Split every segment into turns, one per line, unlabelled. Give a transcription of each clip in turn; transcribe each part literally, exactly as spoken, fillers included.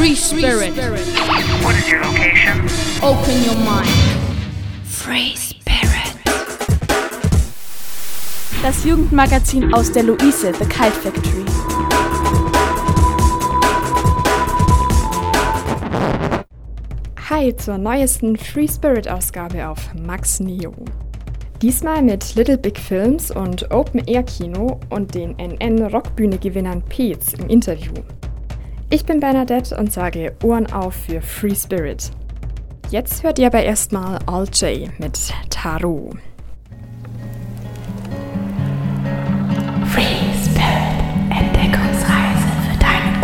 Free Spirit.
What is your location?
Open your mind. Free Spirit.
Das Jugendmagazin aus der Luise, The Kite Factory. Hi zur neuesten Free Spirit Ausgabe auf Max Neo. Diesmal mit Little Big Films und Open Air Kino und den N N Rockbühne Gewinnern Peetz im Interview. Ich bin Bernadette und sage Ohren auf für Free Spirit. Jetzt hört ihr aber erstmal All J mit Tarot.
Free Spirit, Entdeckungsreise für deine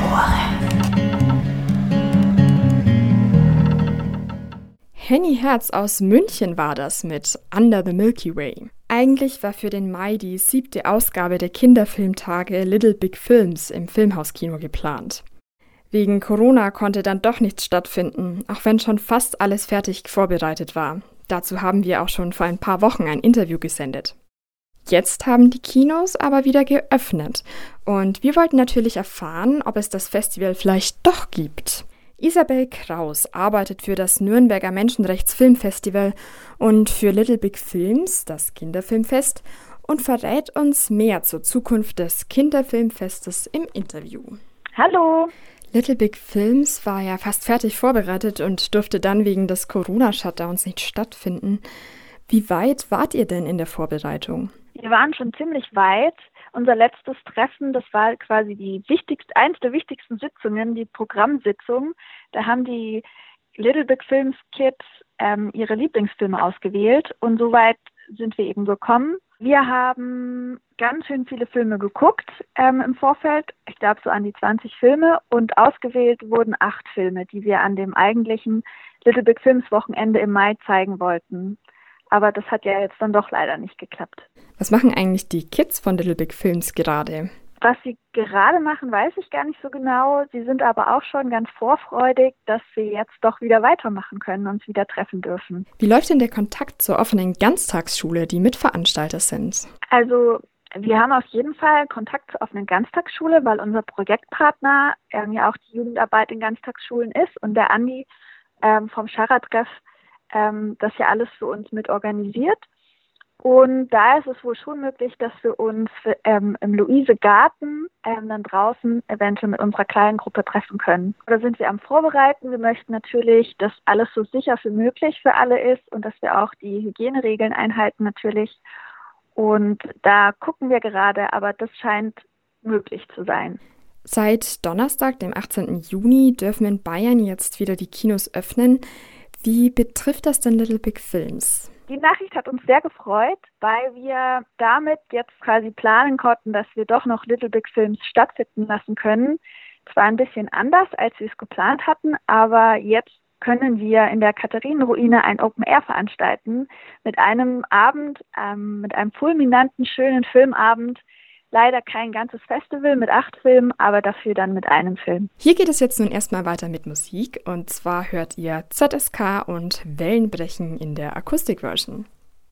Ohren.
Henny Herz aus München war das mit Under the Milky Way. Eigentlich war für den Mai die siebte Ausgabe der Kinderfilmtage Little Big Films im Filmhauskino geplant. Wegen Corona konnte dann doch nichts stattfinden, auch wenn schon fast alles fertig vorbereitet war. Dazu haben wir auch schon vor ein paar Wochen ein Interview gesendet. Jetzt haben die Kinos aber wieder geöffnet und wir wollten natürlich erfahren, ob es das Festival vielleicht doch gibt. Isabel Kraus arbeitet für das Nürnberger Menschenrechtsfilmfestival und für Little Big Films, das Kinderfilmfest, und verrät uns mehr zur Zukunft des Kinderfilmfestes im Interview.
Hallo!
Little Big Films war ja fast fertig vorbereitet und durfte dann wegen des Corona-Shutdowns nicht stattfinden. Wie weit wart ihr denn in der Vorbereitung?
Wir waren schon ziemlich weit. Unser letztes Treffen, das war quasi die wichtigste, eins der wichtigsten Sitzungen, die Programmsitzung. Da haben die Little Big Films Kids ähm, ihre Lieblingsfilme ausgewählt und so weit sind wir eben gekommen. Wir haben ganz schön viele Filme geguckt ähm, im Vorfeld, ich glaube so an die zwanzig Filme, und ausgewählt wurden acht Filme, die wir an dem eigentlichen Little Big Films Wochenende im Mai zeigen wollten. Aber das hat ja jetzt dann doch leider nicht geklappt.
Was machen eigentlich die Kids von Little Big Films gerade?
Was sie gerade machen, weiß ich gar nicht so genau. Sie sind aber auch schon ganz vorfreudig, dass wir jetzt doch wieder weitermachen können und uns wieder treffen dürfen.
Wie läuft denn der Kontakt zur offenen Ganztagsschule, die Mitveranstalter sind?
Also wir haben auf jeden Fall Kontakt zur offenen Ganztagsschule, weil unser Projektpartner ähm, ja auch die Jugendarbeit in Ganztagsschulen ist und der Andi ähm, vom Scharra-Treff ähm, das ja alles für uns mit organisiert. Und da ist es wohl schon möglich, dass wir uns ähm, im Luise-Garten ähm, dann draußen eventuell mit unserer kleinen Gruppe treffen können. Da sind wir am Vorbereiten. Wir möchten natürlich, dass alles so sicher wie möglich für alle ist und dass wir auch die Hygieneregeln einhalten natürlich. Und da gucken wir gerade, aber das scheint möglich zu sein.
Seit Donnerstag, dem achtzehnten Juni, dürfen in Bayern jetzt wieder die Kinos öffnen. Wie betrifft das denn Little Big Films?
Die Nachricht hat uns sehr gefreut, weil wir damit jetzt quasi planen konnten, dass wir doch noch Little Big Films stattfinden lassen können. Zwar ein bisschen anders, als wir es geplant hatten, aber jetzt können wir in der Katharinenruine ein Open Air veranstalten mit einem Abend, ähm, mit einem fulminanten, schönen Filmabend. Leider kein ganzes Festival mit acht Filmen, aber dafür dann mit einem Film.
Hier geht es jetzt nun erstmal weiter mit Musik und zwar hört ihr Z S K und Wellenbrechen in der Akustikversion.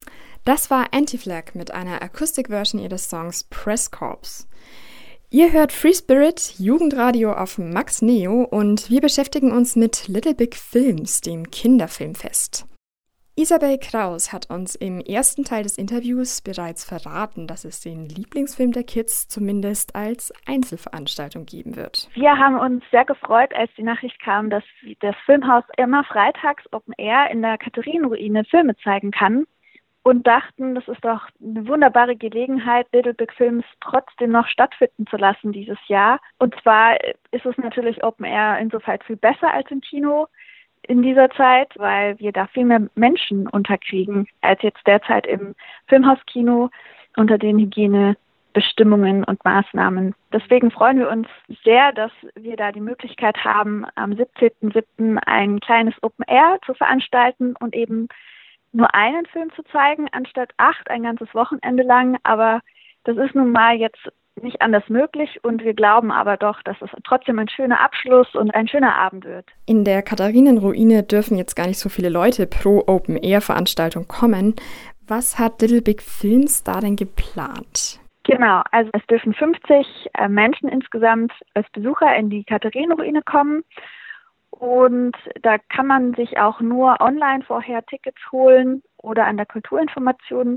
Das war Anti-Flag mit einer Akustikversion ihres Songs Press Corps. Ihr hört Free Spirit, Jugendradio auf Max Neo und wir beschäftigen uns mit Little Big Films, dem Kinderfilmfest. Isabel Kraus hat uns im ersten Teil des Interviews bereits verraten, dass es den Lieblingsfilm der Kids zumindest als Einzelveranstaltung geben wird.
Wir haben uns sehr gefreut, als die Nachricht kam, dass das Filmhaus immer freitags Open Air in der Katharinenruine Filme zeigen kann und dachten, das ist doch eine wunderbare Gelegenheit, Little Big Films trotzdem noch stattfinden zu lassen dieses Jahr. Und zwar ist es natürlich Open Air insofern viel besser als im Kino in dieser Zeit, weil wir da viel mehr Menschen unterkriegen als jetzt derzeit im Filmhauskino unter den Hygienebestimmungen und Maßnahmen. Deswegen freuen wir uns sehr, dass wir da die Möglichkeit haben, am siebzehnten siebten ein kleines Open Air zu veranstalten und eben nur einen Film zu zeigen, anstatt acht, ein ganzes Wochenende lang. Aber das ist nun mal jetzt nicht anders möglich und wir glauben aber doch, dass es trotzdem ein schöner Abschluss und ein schöner Abend wird.
In der Katharinenruine dürfen jetzt gar nicht so viele Leute pro Open-Air-Veranstaltung kommen. Was hat Little Big Films da denn geplant?
Genau, also es dürfen fünfzig äh, Menschen insgesamt als Besucher in die Katharinenruine kommen Und da kann man sich auch nur online vorher Tickets holen oder an der Kulturinformation.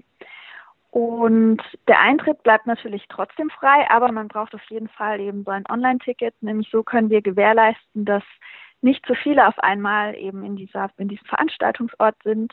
Und der Eintritt bleibt natürlich trotzdem frei, aber man braucht auf jeden Fall eben so ein Online-Ticket. Nämlich so können wir gewährleisten, dass nicht so viele auf einmal eben in dieser, in diesem Veranstaltungsort sind.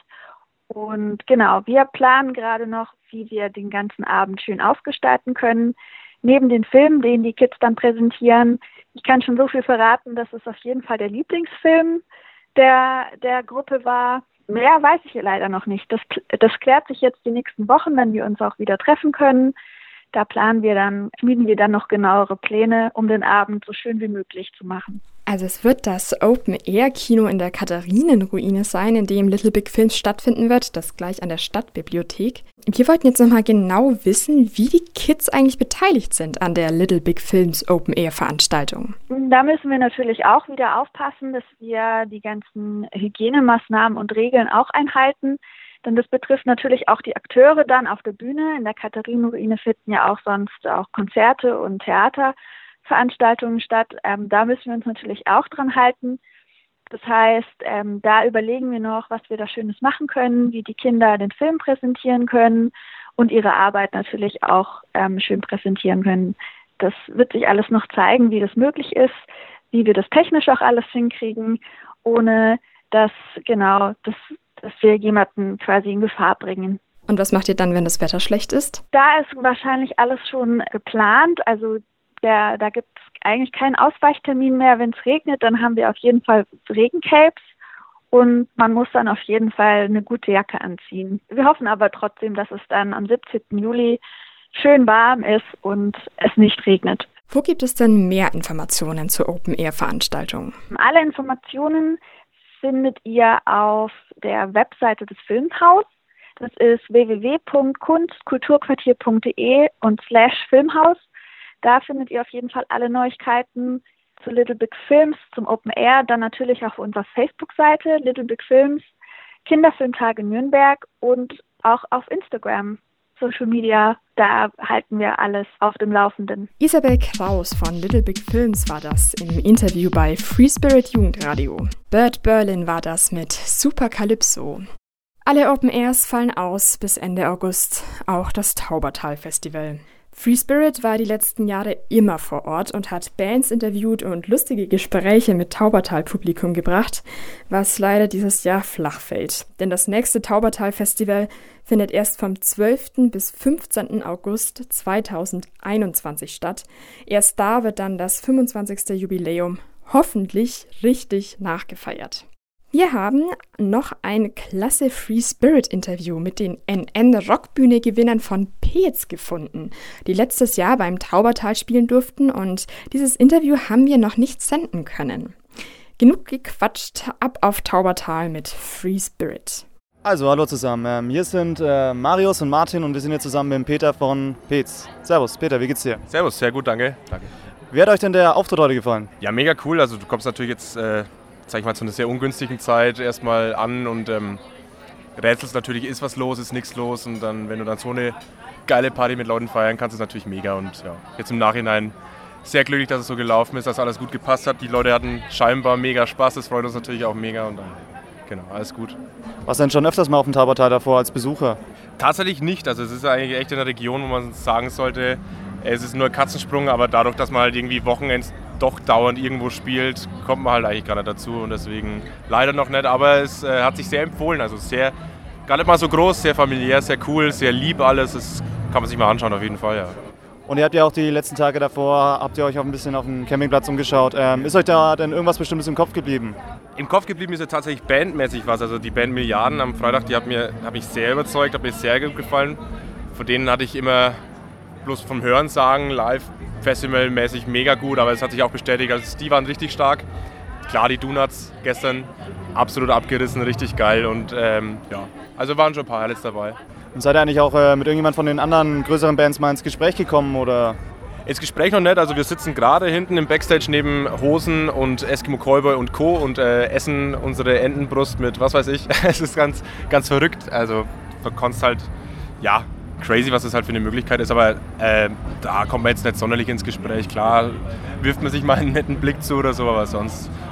Und genau, wir planen gerade noch, wie wir den ganzen Abend schön ausgestalten können. Neben den Filmen, den die Kids dann präsentieren. Ich kann schon so viel verraten, dass es auf jeden Fall der Lieblingsfilm der, der Gruppe war. Mehr weiß ich hier leider noch nicht. Das, das klärt sich jetzt die nächsten Wochen, wenn wir uns auch wieder treffen können. Da planen wir dann, schmieden wir dann noch genauere Pläne, um den Abend so schön wie möglich zu machen.
Also es wird das Open-Air-Kino in der Katharinenruine sein, in dem Little Big Films stattfinden wird, das gleich an der Stadtbibliothek. Wir wollten jetzt nochmal genau wissen, wie die Kids eigentlich beteiligt sind an der Little Big Films Open-Air-Veranstaltung.
Da müssen wir natürlich auch wieder aufpassen, dass wir die ganzen Hygienemaßnahmen und Regeln auch einhalten. Denn das betrifft natürlich auch die Akteure dann auf der Bühne. In der Katharinenruine finden ja auch sonst auch Konzerte und Theaterveranstaltungen statt. Ähm, da müssen wir uns natürlich auch dran halten. Das heißt, ähm, da überlegen wir noch, was wir da Schönes machen können, wie die Kinder den Film präsentieren können und ihre Arbeit natürlich auch ähm, schön präsentieren können. Das wird sich alles noch zeigen, wie das möglich ist, wie wir das technisch auch alles hinkriegen, ohne dass genau das dass wir jemanden quasi in Gefahr bringen.
Und was macht ihr dann, wenn das Wetter schlecht ist?
Da ist wahrscheinlich alles schon geplant. Also der, da gibt es eigentlich keinen Ausweichtermin mehr. Wenn es regnet, dann haben wir auf jeden Fall Regencapes und man muss dann auf jeden Fall eine gute Jacke anziehen. Wir hoffen aber trotzdem, dass es dann am siebzehnten Juli schön warm ist und es nicht regnet.
Wo gibt es denn mehr Informationen zur Open-Air-Veranstaltung?
Alle Informationen findet ihr auf der Webseite des Filmhaus. Das ist w w w punkt kunstkulturquartier punkt d e und slash Filmhaus. Da findet ihr auf jeden Fall alle Neuigkeiten zu Little Big Films, zum Open Air, dann natürlich auf unserer Facebook-Seite Little Big Films, Kinderfilmtage Nürnberg und auch auf Instagram. Social Media, da halten wir alles auf dem Laufenden.
Isabel Kraus von Little Big Films war das im Interview bei Free Spirit Jugendradio. Bert Berlin war das mit Super Calypso. Alle Open Airs fallen aus bis Ende August, auch das Taubertal Festival. Free Spirit war die letzten Jahre immer vor Ort und hat Bands interviewt und lustige Gespräche mit Taubertal-Publikum gebracht, was leider dieses Jahr flach fällt. Denn das nächste Taubertal-Festival findet erst vom zwölften bis fünfzehnten August zweitausendeinundzwanzig statt. Erst da wird dann das fünfundzwanzigste Jubiläum hoffentlich richtig nachgefeiert. Wir haben noch ein klasse Free Spirit Interview mit den N N-Rockbühne-Gewinnern von Peetz gefunden, die letztes Jahr beim Taubertal spielen durften, und dieses Interview haben wir noch nicht senden können. Genug gequatscht, ab auf Taubertal mit Free Spirit.
Also, hallo zusammen. Ähm, hier sind äh, Marius und Martin und wir sind hier zusammen mit Peter von Peetz. Servus, Peter, wie geht's dir?
Servus, sehr gut, danke. danke.
Wie hat euch denn der Auftritt heute gefallen?
Ja, mega cool. Also du kommst natürlich jetzt, äh, sag ich mal, zu einer sehr ungünstigen Zeit erstmal an und ähm, rätselst natürlich, ist was los, ist nichts los, und dann, wenn du dann so eine geile Party mit Leuten feiern kannst, ist natürlich mega. Und ja, jetzt im Nachhinein sehr glücklich, dass es so gelaufen ist, dass alles gut gepasst hat. Die Leute hatten scheinbar mega Spaß, das freut uns natürlich auch mega, und dann, genau, alles gut.
Warst du denn schon öfters mal auf dem Taubertal davor als Besucher?
Tatsächlich nicht, also es ist eigentlich echt in einer Region, wo man sagen sollte, es ist nur Katzensprung, aber dadurch, dass man halt irgendwie Wochenends doch dauernd irgendwo spielt, kommt man halt eigentlich gar nicht dazu, und deswegen leider noch nicht, aber es äh, hat sich sehr empfohlen, also sehr, gar nicht mal so groß, sehr familiär, sehr cool, sehr lieb alles, das kann man sich mal anschauen auf jeden Fall, ja.
Und ihr habt ja auch die letzten Tage davor, habt ihr euch auch ein bisschen auf dem Campingplatz umgeschaut. Ähm, ist euch da denn irgendwas Bestimmtes im Kopf geblieben?
Im Kopf geblieben ist ja tatsächlich bandmäßig was, also die Band Milliarden am Freitag, die hat, mir, hat mich sehr überzeugt, hat mir sehr gut gefallen, von denen hatte ich immer bloß vom Hören sagen, live festivalmäßig mega gut, aber es hat sich auch bestätigt, also die waren richtig stark. Klar, die Donuts gestern absolut abgerissen, richtig geil, und ähm, ja, also waren schon ein paar Highlights dabei.
Und seid ihr eigentlich auch äh, mit irgendjemand von den anderen größeren Bands mal ins Gespräch gekommen, oder?
Ins Gespräch noch nicht, also wir sitzen gerade hinten im Backstage neben Hosen und Eskimo Callboy und Co. und äh, essen unsere Entenbrust mit was weiß ich. Es ist ganz, ganz verrückt, also du kannst halt, ja, crazy, was das halt für eine Möglichkeit ist, aber äh, da kommt man jetzt nicht sonderlich ins Gespräch. Klar wirft man sich mal einen netten Blick zu oder so, aber sonst, ja,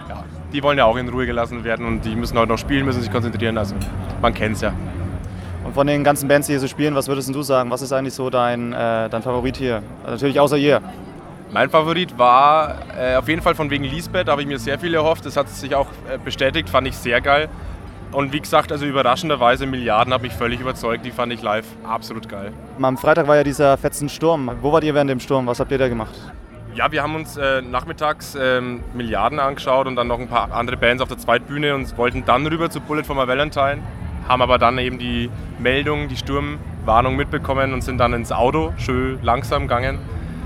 die wollen ja auch in Ruhe gelassen werden und die müssen heute noch spielen, müssen sich konzentrieren. Also man kennt es ja.
Und von den ganzen Bands, die hier so spielen, was würdest du sagen? Was ist eigentlich so dein, äh, dein Favorit hier? Also natürlich außer ihr.
Mein Favorit war äh, auf jeden Fall von wegen Lisbeth, da habe ich mir sehr viel erhofft. Das hat sich auch äh, bestätigt, fand ich sehr geil. Und wie gesagt, also überraschenderweise Milliarden hat mich völlig überzeugt, die fand ich live absolut geil.
Am Freitag war ja dieser fetzen Sturm. Wo wart ihr während dem Sturm? Was habt ihr da gemacht?
Ja, wir haben uns äh, nachmittags ähm, Milliarden angeschaut und dann noch ein paar andere Bands auf der Zweitbühne und wollten dann rüber zu Bullet for My Valentine. Haben aber dann eben die Meldung, die Sturmwarnung mitbekommen und sind dann ins Auto, schön langsam gegangen.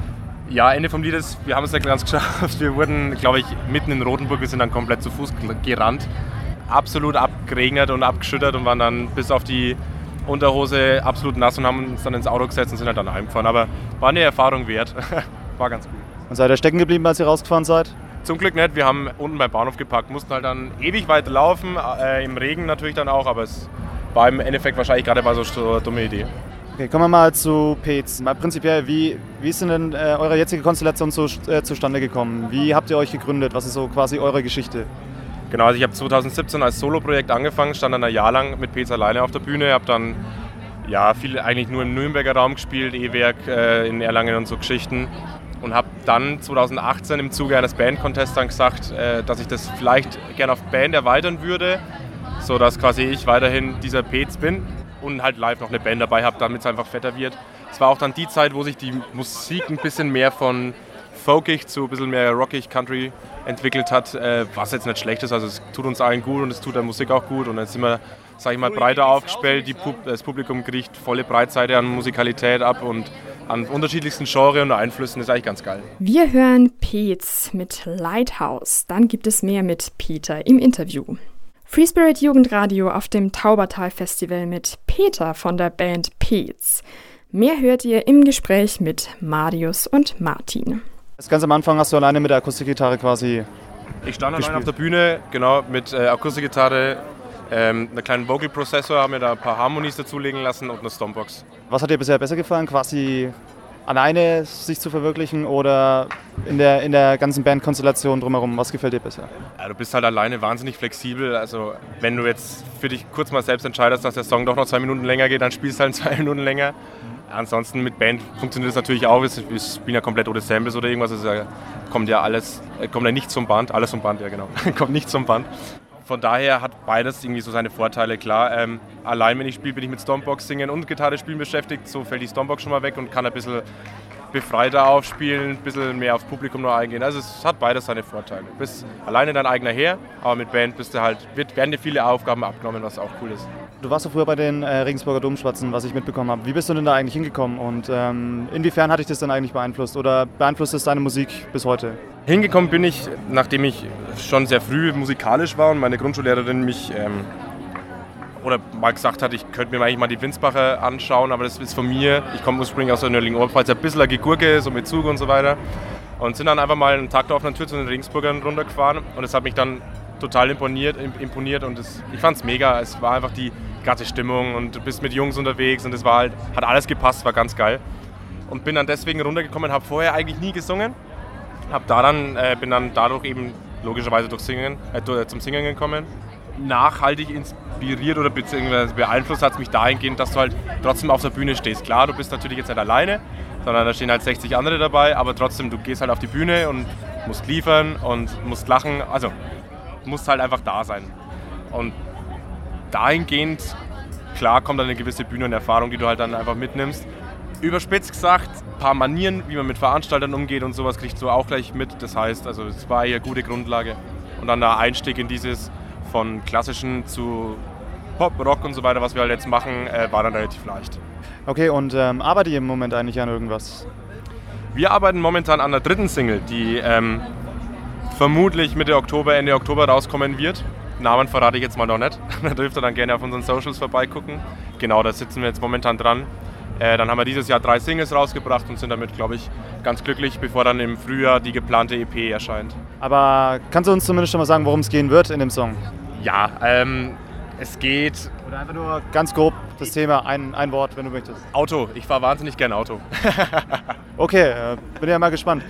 Ja, Ende vom Lied ist, wir haben es nicht ganz geschafft. Wir wurden, glaube ich, mitten in Rotenburg, wir sind dann komplett zu Fuß gerannt. Absolut abgeregnet und abgeschüttert und waren dann bis auf die Unterhose absolut nass und haben uns dann ins Auto gesetzt und sind halt dann heimgefahren. Aber war eine Erfahrung wert. War ganz gut.
Und seid ihr stecken geblieben, als ihr rausgefahren seid?
Zum Glück nicht. Wir haben unten beim Bahnhof geparkt, mussten halt dann ewig weit laufen, äh, im Regen natürlich dann auch, aber es war im Endeffekt wahrscheinlich gerade mal so eine dumme Idee.
Okay, kommen wir mal zu Pez. Mal prinzipiell, wie, wie ist denn äh, eure jetzige Konstellation zu, äh, zustande gekommen? Wie habt ihr euch gegründet? Was ist so quasi eure Geschichte?
Genau, also ich habe zwanzig siebzehn als Soloprojekt angefangen, stand dann ein Jahr lang mit Pez alleine auf der Bühne, habe dann ja, viel eigentlich nur im Nürnberger Raum gespielt, E-Werk äh, in Erlangen und so Geschichten. Und habe dann zwanzig achtzehn im Zuge eines Band-Contests dann gesagt, äh, dass ich das vielleicht gerne auf Band erweitern würde, sodass quasi ich weiterhin dieser Pez bin und halt live noch eine Band dabei habe, damit es einfach fetter wird. Es war auch dann die Zeit, wo sich die Musik ein bisschen mehr von folkig zu ein bisschen mehr rockig, Country entwickelt hat, äh, was jetzt nicht schlecht ist. Also es tut uns allen gut und es tut der Musik auch gut. Und jetzt sind wir, sag ich mal, breiter aufgestellt. Die Pub- das Publikum kriegt volle Breitseite an Musikalität ab und an unterschiedlichsten Genres und Einflüssen. Das ist eigentlich ganz geil.
Wir hören Pez mit Lighthouse. Dann gibt es mehr mit Peter im Interview. Free Spirit Jugendradio auf dem Taubertal Festival mit Peter von der Band Pez. Mehr hört ihr im Gespräch mit Marius und Martin.
Das ganz am Anfang hast du alleine mit der Akustikgitarre quasi
Ich stand
gespielt.
allein auf der Bühne, genau, mit äh, Akustikgitarre, ähm, einem kleinen Vocal Processor, haben mir da ein paar Harmonies dazulegen lassen und eine Stompbox.
Was hat dir bisher besser gefallen, quasi alleine sich zu verwirklichen oder in der, in der ganzen Bandkonstellation drumherum? Was gefällt dir besser?
Ja, du bist halt alleine wahnsinnig flexibel. Also wenn du jetzt für dich kurz mal selbst entscheidest, dass der Song doch noch zwei Minuten länger geht, dann spielst du halt zwei Minuten länger. Ansonsten mit Band funktioniert das natürlich auch. Wir spielen ja komplett ohne Samples oder irgendwas. Also kommt ja alles, kommt ja nicht zum Band. Alles zum Band, ja genau. kommt nicht zum Band. Von daher hat beides irgendwie so seine Vorteile, klar. Ähm, allein wenn ich spiele, bin ich mit Stompbox singen und Gitarre spielen beschäftigt. So fällt die Stompbox schon mal weg und kann ein bisschen befreiter aufspielen, ein bisschen mehr aufs Publikum noch eingehen. Also es hat beides seine Vorteile. Du bist alleine dein eigener Herr, aber mit Band bist du halt, wird, werden dir viele Aufgaben abgenommen, was auch cool ist.
Du warst doch früher bei den äh, Regensburger Domschwatzen, was ich mitbekommen habe. Wie bist du denn da eigentlich hingekommen und ähm, inwiefern hat dich das dann eigentlich beeinflusst oder beeinflusst es deine Musik bis heute?
Hingekommen bin ich, nachdem ich schon sehr früh musikalisch war und meine Grundschullehrerin mich ähm, oder mal gesagt hat, ich könnte mir eigentlich mal die Winsbacher anschauen, aber das ist von mir, ich komme ursprünglich aus der Nördlingen-Oberpfalz, ein bisschen eine Gegurke, so mit Zug und so weiter. Und sind dann einfach mal einen Tag da auf einer Tür zu den Regensburgern runtergefahren und das hat mich dann total imponiert, imponiert und das, ich fand es mega. Es war einfach die ganze Stimmung und du bist mit Jungs unterwegs und es war halt, hat alles gepasst, war ganz geil. Und bin dann deswegen runtergekommen, habe vorher eigentlich nie gesungen, hab da dann, äh, bin dann dadurch eben logischerweise durch Singen, äh, zum Singen gekommen. Nachhaltig inspiriert oder beziehungsweise beeinflusst hat es mich dahingehend, dass du halt trotzdem auf der Bühne stehst. Klar, du bist natürlich jetzt nicht alleine, sondern da stehen halt sechzig andere dabei, aber trotzdem, du gehst halt auf die Bühne und musst liefern und musst lachen, also musst halt einfach da sein. Und dahingehend, klar, kommt dann eine gewisse Bühne und Erfahrung, die du halt dann einfach mitnimmst. Überspitzt gesagt, ein paar Manieren, wie man mit Veranstaltern umgeht und sowas kriegst du auch gleich mit. Das heißt, also es war hier eine gute Grundlage. Und dann der Einstieg in dieses von klassischen zu Pop, Rock und so weiter, was wir halt jetzt machen, äh, war dann relativ leicht.
Okay, und ähm, arbeitet ihr im Moment eigentlich an irgendwas?
Wir arbeiten momentan an der dritten Single, die ähm, vermutlich Mitte Oktober, Ende Oktober rauskommen wird. Namen verrate ich jetzt mal noch nicht. Da dürft ihr dann gerne auf unseren Socials vorbeigucken. Genau, da sitzen wir jetzt momentan dran. Äh, dann haben wir dieses Jahr drei Singles rausgebracht und sind damit, glaube ich, ganz glücklich, bevor dann im Frühjahr die geplante E P erscheint.
Aber kannst du uns zumindest schon mal sagen, worum es gehen wird in dem Song?
Ja, ähm, es geht...
Oder einfach nur ganz grob das Thema, ein, ein Wort, wenn du möchtest.
Auto. Ich fahre wahnsinnig gern Auto.
Okay, äh, bin ja mal gespannt.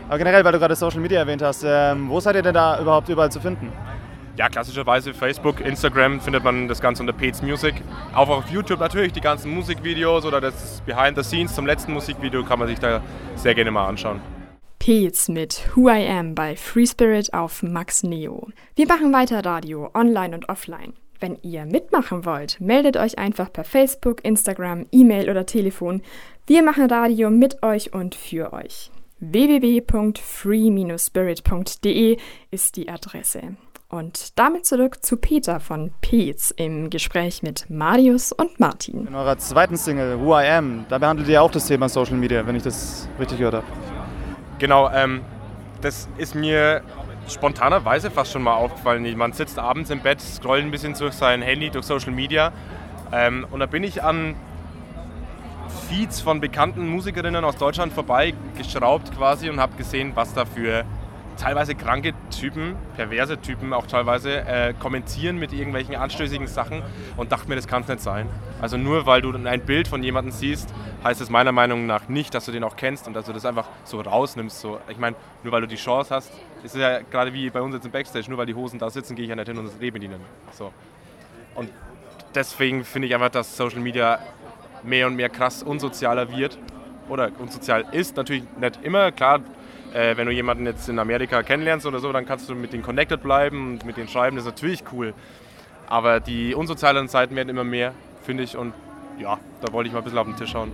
Aber generell, weil du gerade Social Media erwähnt hast, ähm, wo seid ihr denn da überhaupt überall zu finden?
Ja, klassischerweise Facebook, Instagram findet man das Ganze unter Peet's Music. Auch auf YouTube natürlich die ganzen Musikvideos oder das Behind the Scenes zum letzten Musikvideo kann man sich da sehr gerne mal anschauen.
Peet's mit Who I Am bei Free Spirit auf Max Neo. Wir machen weiter Radio, online und offline. Wenn ihr mitmachen wollt, meldet euch einfach per Facebook, Instagram, E-Mail oder Telefon. Wir machen Radio mit euch und für euch. w w w punkt free dash spirit punkt d e ist die Adresse. Und damit zurück zu Peter von Peet's im Gespräch mit Marius und Martin.
In eurer zweiten Single, Who I Am, da behandelt ihr auch das Thema Social Media, wenn ich das richtig gehört habe.
Genau, ähm, das ist mir spontanerweise fast schon mal aufgefallen. Man sitzt abends im Bett, scrollt ein bisschen durch sein Handy, durch Social Media ähm, und da bin ich an Feeds von bekannten Musikerinnen aus Deutschland vorbeigeschraubt quasi und habe gesehen, was da für teilweise kranke Typen, perverse Typen auch teilweise, äh, kommentieren mit irgendwelchen anstößigen Sachen und dachte mir, das kann es nicht sein. Also nur weil du ein Bild von jemandem siehst, heißt es meiner Meinung nach nicht, dass du den auch kennst und dass du das einfach so rausnimmst. So. Ich meine, nur weil du die Chance hast, ist es ja gerade wie bei uns jetzt im Backstage, nur weil die Hosen da sitzen, gehe ich ja nicht hin und rede mit ihnen. So. Und deswegen finde ich einfach, dass Social Media mehr und mehr krass unsozialer wird oder unsozial ist. Natürlich nicht immer, klar. Äh, wenn du jemanden jetzt in Amerika kennenlernst oder so, dann kannst du mit denen connected bleiben und mit denen schreiben, das ist natürlich cool. Aber die unsozialen Seiten werden immer mehr, finde ich, und ja, da wollte ich mal ein bisschen auf den Tisch hauen.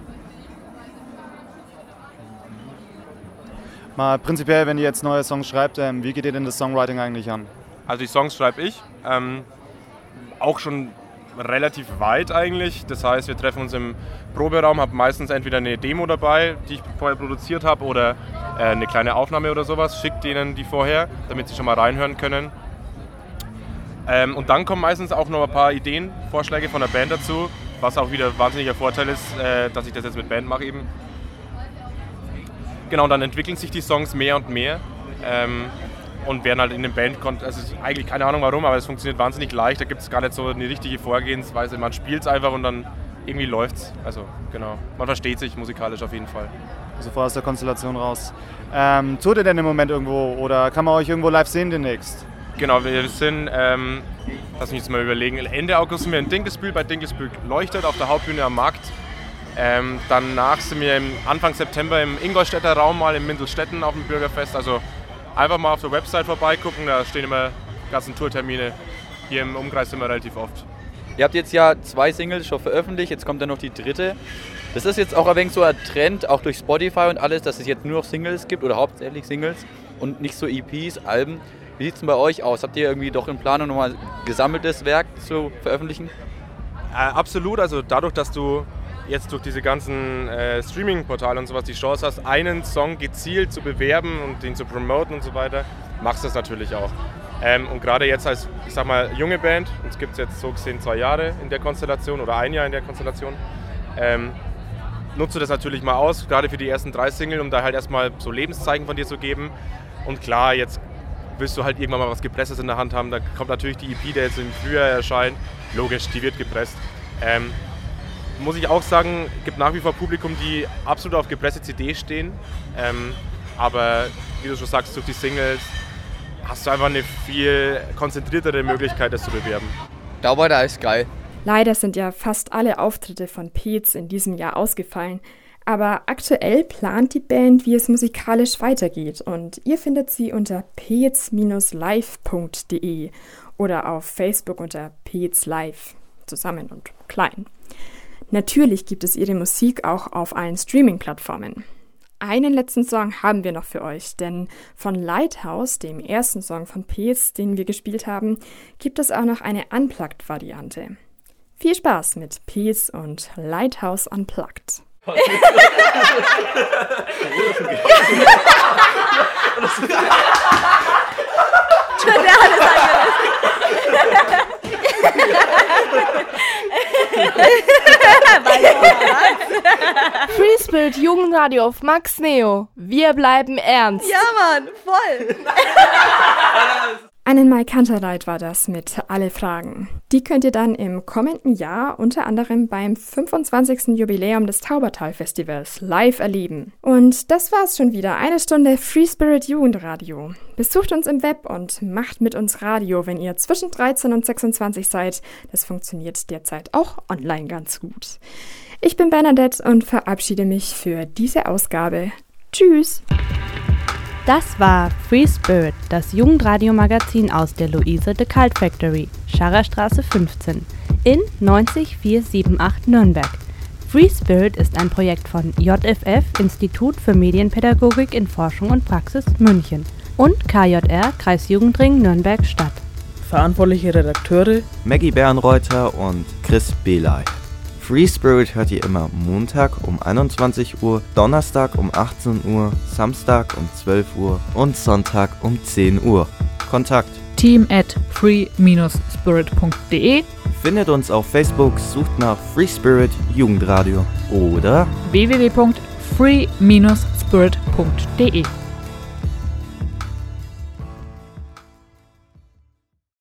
Mal prinzipiell, wenn ihr jetzt neue Songs schreibt, ähm, wie geht ihr denn das Songwriting eigentlich an?
Also die Songs schreibe ich, ähm, auch schon relativ weit eigentlich. Das heißt, wir treffen uns im Proberaum, habe meistens entweder eine Demo dabei, die ich vorher produziert habe, oder äh, eine kleine Aufnahme oder sowas, schicke denen die vorher, damit sie schon mal reinhören können. Ähm, und dann kommen meistens auch noch ein paar Ideen, Vorschläge von der Band dazu, was auch wieder ein wahnsinniger Vorteil ist, äh, dass ich das jetzt mit Band mache eben. Genau, und dann entwickeln sich die Songs mehr und mehr. Ähm, Und werden halt in dem Band, also eigentlich keine Ahnung warum, aber es funktioniert wahnsinnig leicht. Da gibt es gar nicht so eine richtige Vorgehensweise. Man spielt es einfach und dann irgendwie läuft's. Also genau, man versteht sich musikalisch auf jeden Fall.
Also vor aus der Konstellation raus. Ähm, tut ihr denn im Moment irgendwo oder kann man euch irgendwo live sehen demnächst?
Genau, wir sind, ähm, lass mich jetzt mal überlegen, Ende August sind wir in Dinkelsbühl, bei Dinkelsbühl leuchtet auf der Hauptbühne am Markt. Ähm, danach sind wir im Anfang September im Ingolstädter Raum mal in Mindelstetten auf dem Bürgerfest. Also einfach mal auf der Website vorbeigucken, da stehen immer die ganzen Tourtermine. Hier im Umkreis sind wir relativ oft.
Ihr habt jetzt ja zwei Singles schon veröffentlicht, jetzt kommt dann noch die dritte. Das ist jetzt auch ein wenig so ein Trend, auch durch Spotify und alles, dass es jetzt nur noch Singles gibt oder hauptsächlich Singles und nicht so E Ps, Alben. Wie sieht es denn bei euch aus? Habt ihr irgendwie doch in Planung nochmal gesammeltes Werk zu veröffentlichen?
Äh, absolut, also dadurch, dass du jetzt durch diese ganzen äh, Streaming-Portale und sowas die Chance hast, einen Song gezielt zu bewerben und den zu promoten und so weiter, machst du das natürlich auch. Ähm, und gerade jetzt als, ich sag mal, junge Band, uns gibt es jetzt so gesehen zwei Jahre in der Konstellation oder ein Jahr in der Konstellation, ähm, nutzt du das natürlich mal aus, gerade für die ersten drei Single, um da halt erstmal so Lebenszeichen von dir zu geben. Und klar, jetzt willst du halt irgendwann mal was Gepresstes in der Hand haben, da kommt natürlich die E P, der jetzt im Frühjahr erscheint, logisch, die wird gepresst. Ähm, Muss ich auch sagen, es gibt nach wie vor Publikum, die absolut auf gepresste C D stehen. Ähm, aber wie du schon sagst, durch die Singles hast du einfach eine viel konzentriertere Möglichkeit, das zu bewerben.
Da war der ist geil.
Leider sind ja fast alle Auftritte von Peet's in diesem Jahr ausgefallen. Aber aktuell plant die Band, wie es musikalisch weitergeht. Und ihr findet sie unter peets dash live punkt d e oder auf Facebook unter Peet's Live, zusammen und klein. Natürlich gibt es ihre Musik auch auf allen Streaming-Plattformen. Einen letzten Song haben wir noch für euch, denn von Lighthouse, dem ersten Song von Peet's, den wir gespielt haben, gibt es auch noch eine Unplugged-Variante. Viel Spaß mit Peet's und Lighthouse Unplugged.
Free Spirit Jugendradio auf Max Neo. Wir bleiben ernst.
Ja, Mann, voll.
Einen Mai Kanterleit war das mit Alle Fragen. Die könnt ihr dann im kommenden Jahr unter anderem beim fünfundzwanzigsten Jubiläum des Taubertal-Festivals live erleben. Und das war's schon wieder. Eine Stunde Free Spirit Jugendradio. Besucht uns im Web und macht mit uns Radio, wenn ihr zwischen dreizehn und sechsundzwanzig seid. Das funktioniert derzeit auch online ganz gut. Ich bin Bernadette und verabschiede mich für diese Ausgabe. Tschüss!
Das war Free Spirit, das Jugendradio-Magazin aus der Luise de Cult Factory, Scharrerstraße fünfzehn, in neunzig vier sieben acht Nürnberg. Free Spirit ist ein Projekt von J F F, Institut für Medienpädagogik in Forschung und Praxis, München, und K J R, Kreisjugendring Nürnberg-Stadt.
Verantwortliche Redakteure
Maggie Bernreuther und Chris Belay. Free Spirit hört ihr immer Montag um einundzwanzig Uhr, Donnerstag um achtzehn Uhr, Samstag um zwölf Uhr und Sonntag um zehn Uhr. Kontakt
team at free spirit punkt de.
Findet uns auf Facebook, sucht nach Free Spirit Jugendradio oder
w w w punkt free spirit punkt de.